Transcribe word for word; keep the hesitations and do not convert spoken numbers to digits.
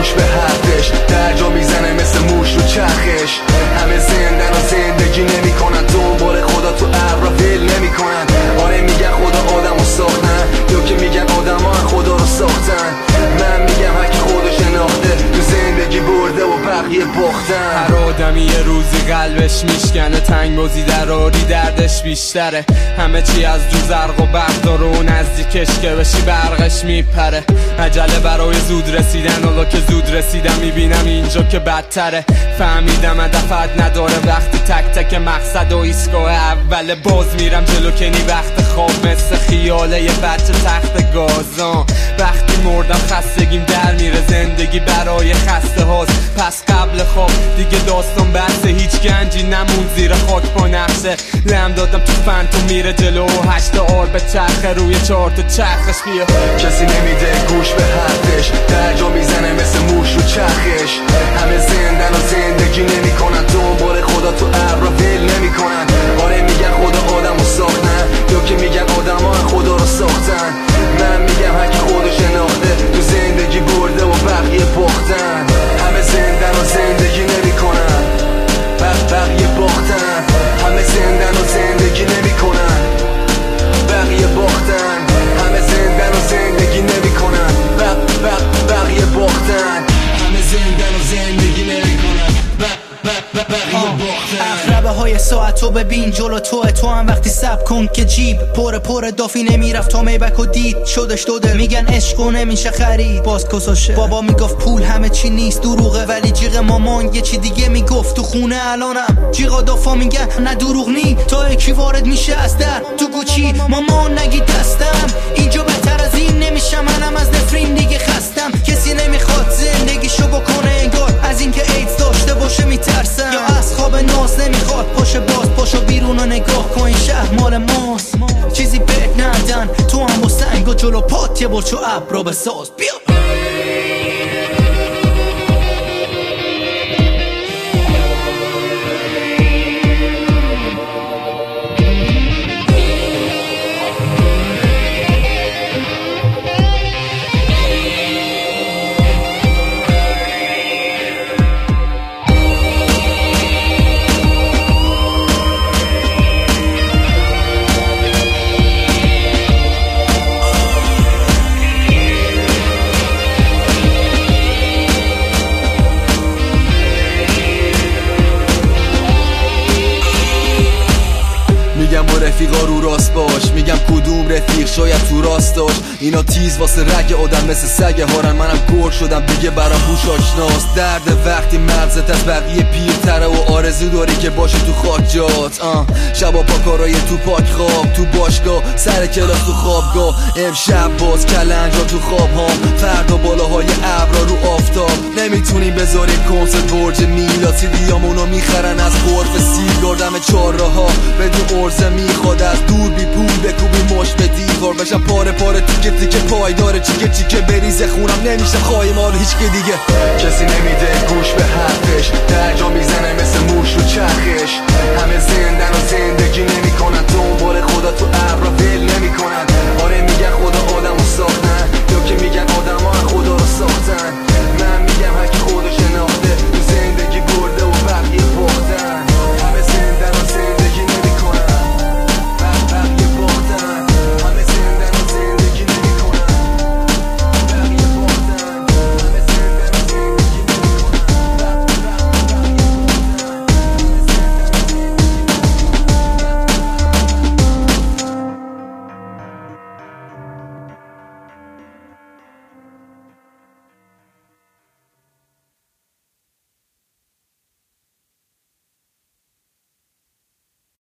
گوش به حرفش، درجا میزنه مثل موش رو چرخش. همه زندن و زندگی نمیکنن، دنبال خدا تو ابرا ول نمیکنن. آره میگن خدا آدمو ساختن، یا که میگن آدما خدا رو ساختن. من میگم هرکی خودش شناخته تو زندگی برده و بقیه باختن. هر آدمی یه روزی قلبش میشکنه، تنگ بازی دراری دردش بیشتره. همه چی از دو زرق و برق داره و نزدیکش که بشی برقش میپره. عجله برای زود رسیدن، حالا که زود رسیدم میبینم اینجا که بدتره. فهمیدم هدفت نداره وقتی تک تک مقصد و ایستگاه اول باز میرم جلو که نی وقت خواب مثل خیاله یه بچه تخت گازان. وقتی مردم خستگیم در میره، زندگی برای خسته هاست. پس قبل خواب دیگه داستان بسته، هیچ گنجی نمون زیر خاک پا نقشه. لم دادم تو فنتو میره جلو، هشت آر به چرخه روی چهار تا چرخش. بیا کسی نمیده گوش به حرفش، درجا میزنه مثل موش رو چرخش. همه زندن و زندگی نمیکنن، دنبال خدا تو ابرا ول نمیکنن. آره میگن خدا آدمو ساختن، یا که میگن آدما خدا رو ساختن. من میگم هرکی خودش شناخته تو زندگی برده و بقیه باختن. همه زندن و زندگی نمیکنن، بقیه باختن. همه زندن و زندگی نمیکنن، بقیه باختن. همه زندن و زندگی نمیکنن، بقیه باختن. همه زندن و زندگی نمیکنن، بقیه باختن. اقربه های ساعت رو ببین جلو توه، تو هم وقتی سب کن که جیب پر پر دافی نمیرفت تا میبک و دید شدش دو دل. میگن عشق و نمیشه خرید، باز کساشه. بابا میگفت پول همه چی نیست دروغه، ولی جیغ مامان یه چی دیگه میگفت. تو خونه الانم جیغا دافا میگن نه دروغ نی، تا یکی وارد میشه از در تو گوچی مامان نگی دستم. اینجا بهتر از این نمیشه، منم از نفرین دیگه خستم. کسی نمیخواد زندگیشو بکنه انگار از اینکه ایدز داشته باشه میترسم، یا از خواب ناز نمیخواد پاشه باز پاشو بیرون و نگاه کن این شهر مال ماست. چیزی بهت ندن تو هم با سنگ و جلو پات یه برچو ابرا بساز. بیا میگم با رفیقا رو راست باش، میگم کدوم رفیق شاید تو راست داشت. اینا تیز واسه رگ آدم مثل سگ هارن، منم گرگ شدم دیگه برام بوش آشناست. درد وقتی مغزت از بقیه پیرتره و آرزو داری که باشه تو خاک جات. آه شبا پا کارای تو پاک خواب، تو باشگاه سر کلاس تو خوابگاه. امشب باز کلنجا تو خواب هام، فردا بالاهای ابرا رو آفتاب. نمیتونیم بذاریم کنسرت برج میلاد، سیدیامونو میخرن از غرف سیگار دم چهار راه. بدون ارزه میخواد از دور بی پول بکوبی مش به دیوار، بشم پاره پاره تیکه تیکه پایدار چیکه چیکه بریزه خونم نمیشه خواهی مال هیچ که دیگه. کسی نمیده گوش به حرفش، درجا میزنه مثل موش رو چرخش. همه زندن و زندگی نمیکنن، دنبال خدا تو ابرا ول نمیکنن.